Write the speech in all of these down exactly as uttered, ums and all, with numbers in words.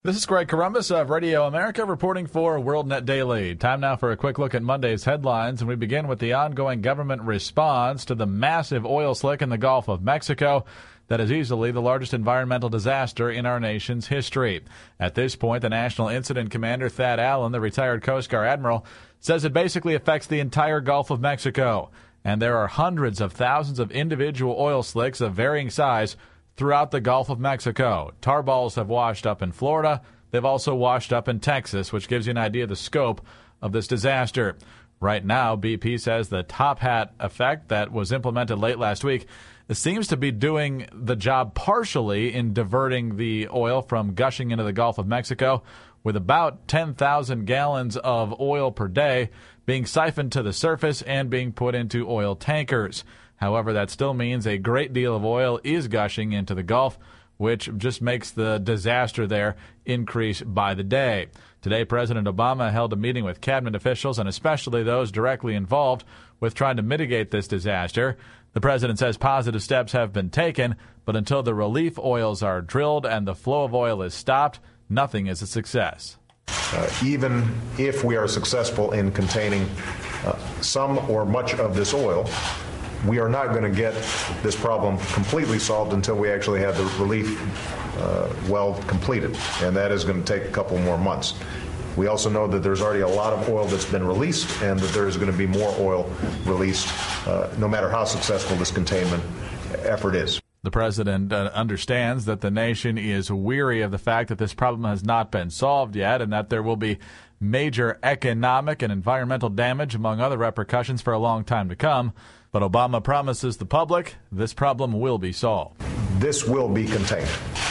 This is Greg Columbus of Radio America reporting for WorldNet Daily. Time now for a quick look at Monday's headlines, and we begin with the ongoing government response to the massive oil slick in the Gulf of Mexico that is easily the largest environmental disaster in our nation's history. At this point, the National Incident Commander, Thad Allen, the retired Coast Guard admiral, says it basically affects the entire Gulf of Mexico, and there are hundreds of thousands of individual oil slicks of varying size throughout the Gulf of Mexico. Tar balls have washed up in Florida. They've also washed up in Texas, which gives you an idea of the scope of this disaster. Right now, B P says the top hat effect that was implemented late last week seems to be doing the job partially in diverting the oil from gushing into the Gulf of Mexico, with about ten thousand gallons of oil per day being siphoned to the surface and being put into oil tankers. However, that still means a great deal of oil is gushing into the Gulf, which just makes the disaster there increase by the day. Today, President Obama held a meeting with cabinet officials and especially those directly involved with trying to mitigate this disaster. The president says positive steps have been taken, but until the relief oils are drilled and the flow of oil is stopped, nothing is a success. Uh, even if we are successful in containing uh, some or much of this oil, we are not going to get this problem completely solved until we actually have the relief uh, well completed, and that is going to take a couple more months. We also know that there's already a lot of oil that's been released and that there is going to be more oil released uh, no matter how successful this containment effort is. The president uh, understands that the nation is weary of the fact that this problem has not been solved yet and that there will be major economic and environmental damage, among other repercussions, for a long time to come. But Obama promises the public this problem will be solved. This will be contained.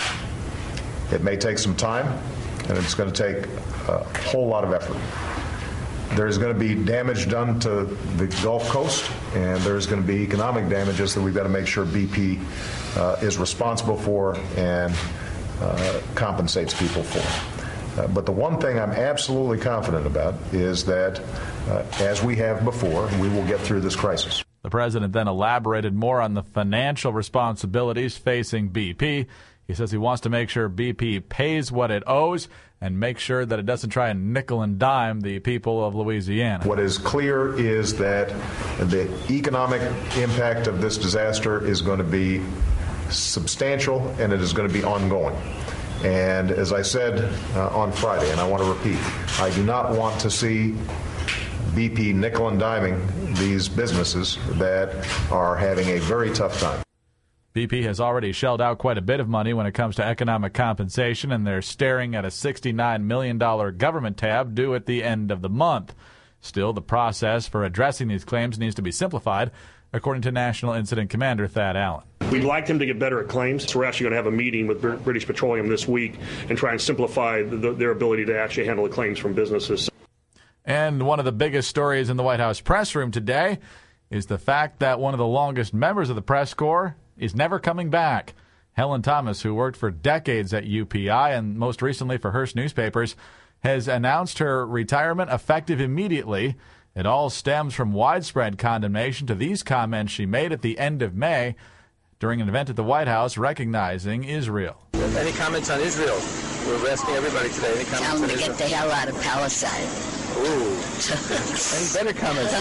It may take some time, and it's going to take a whole lot of effort. There is going to be damage done to the Gulf Coast, and there's going to be economic damages that we've got to make sure B P uh, is responsible for and uh, compensates people for. Uh, but the one thing I'm absolutely confident about is that, uh, as we have before, we will get through this crisis. The president then elaborated more on the financial responsibilities facing B P. He says he wants to make sure B P pays what it owes and make sure that it doesn't try and nickel and dime the people of Louisiana. What is clear is that the economic impact of this disaster is going to be substantial, and it is going to be ongoing. And as I said uh, on Friday, and I want to repeat, I do not want to see B P nickel and diming these businesses that are having a very tough time. B P has already shelled out quite a bit of money when it comes to economic compensation, and they're staring at a sixty-nine million dollars government tab due at the end of the month. Still, the process for addressing these claims needs to be simplified, according to National Incident Commander Thad Allen. We'd like them to get better at claims, so we're actually going to have a meeting with British Petroleum this week and try and simplify the, their ability to actually handle the claims from businesses. And one of the biggest stories in the White House press room today is the fact that one of the longest members of the press corps is never coming back. Helen Thomas, who worked for decades at U P I and most recently for Hearst Newspapers, has announced her retirement effective immediately. It all stems from widespread condemnation to these comments she made at the end of May during an event at the White House recognizing Israel. Any comments on Israel? We're asking everybody today. Any comments Tell them on to Israel? get the hell out of Palestine. Ooh. Any better comments?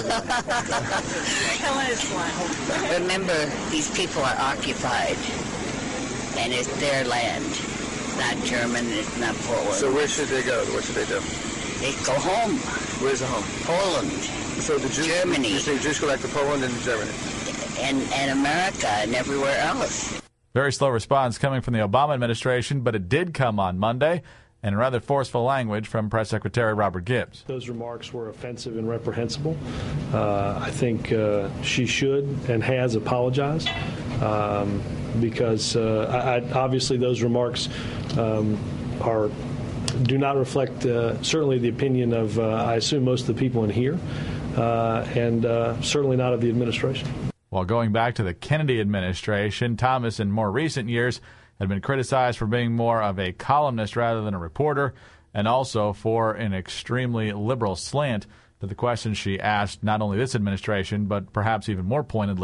Helen is one. Remember, these people are occupied, and it's their land. It's not German, it's not Poland. So where should they go? What should they do? They go home. Where's the home? Poland. So the Jews, Germany. You say Jews go back to Poland and Germany. And, and America and everywhere else. Very slow response coming from the Obama administration, but it did come on Monday, and rather forceful language from Press Secretary Robert Gibbs. Those remarks were offensive and reprehensible. Uh, I think uh, she should and has apologized um, because uh, I, I, obviously those remarks um, are do not reflect uh, certainly the opinion of, uh, I assume, most of the people in here, uh, and uh, certainly not of the administration. While going back to the Kennedy administration, Thomas in more recent years had been criticized for being more of a columnist rather than a reporter, and also for an extremely liberal slant to the questions she asked not only this administration, but perhaps even more pointedly,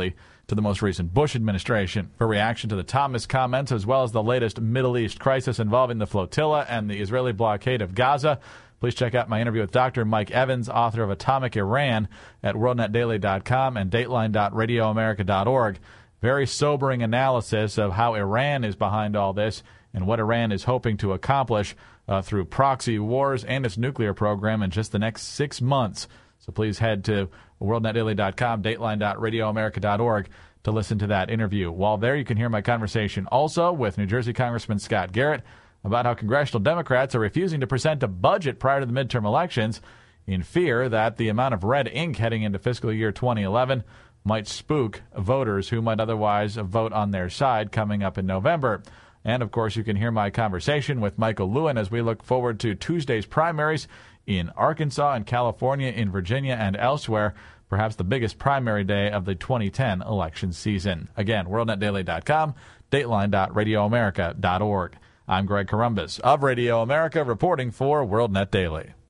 to the most recent Bush administration. For reaction to the Thomas comments, as well as the latest Middle East crisis involving the flotilla and the Israeli blockade of Gaza, please check out my interview with Doctor Mike Evans, author of Atomic Iran, at world net daily dot com and dateline dot radio america dot org. Very sobering analysis of how Iran is behind all this and what Iran is hoping to accomplish uh, through proxy wars and its nuclear program in just the next six months. So please head to world net daily dot com, dateline dot radio america dot org to listen to that interview. While there, you can hear my conversation also with New Jersey Congressman Scott Garrett about how congressional Democrats are refusing to present a budget prior to the midterm elections in fear that the amount of red ink heading into fiscal year twenty eleven might spook voters who might otherwise vote on their side coming up in November. And, of course, you can hear my conversation with Michael Lewin as we look forward to Tuesday's primaries in Arkansas and California, in Virginia, and elsewhere, perhaps the biggest primary day of the twenty ten election season. Again, world net daily dot com, dateline dot radio america dot org. I'm Greg Corombos of Radio America, reporting for WorldNet Daily.